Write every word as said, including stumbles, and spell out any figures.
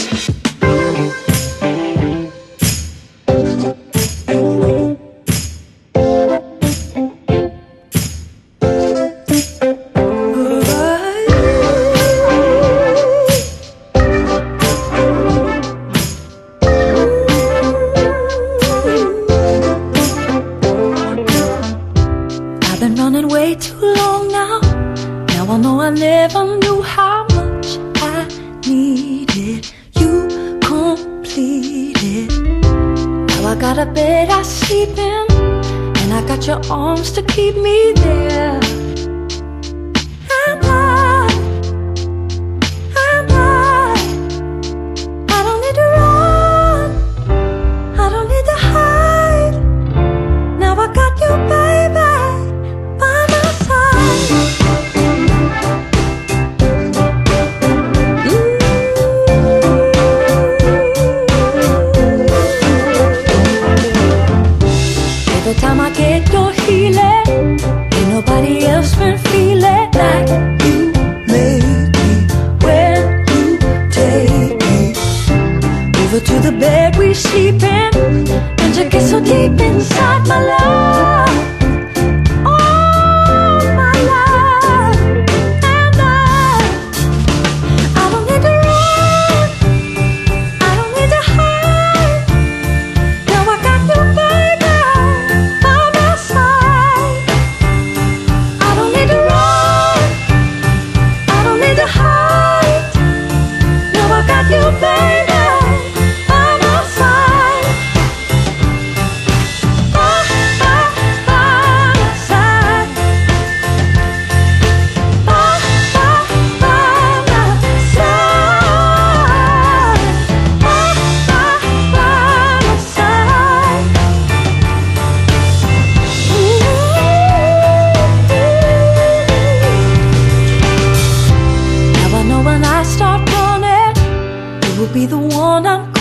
I've been running way too long now. Now I know I never knew how much I needed you completed. Now I got a bed I sleep in, and I got your arms to keep me there. And I, and I, I don't need to run, I don't need to hide. Now I got you, baby. Every time I get your healing, ain't nobody else been feeling like you made me. When you take me over to the bed we sleep in, and you get so deep inside my love. Be the one I'm